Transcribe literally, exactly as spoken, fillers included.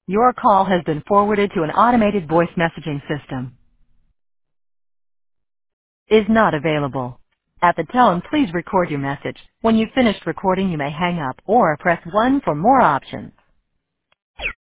Your call has been forwarded to an automated voice messaging system. Is not available. At the tone, please record your message. When you've finished recording, you may hang up or press one for more options.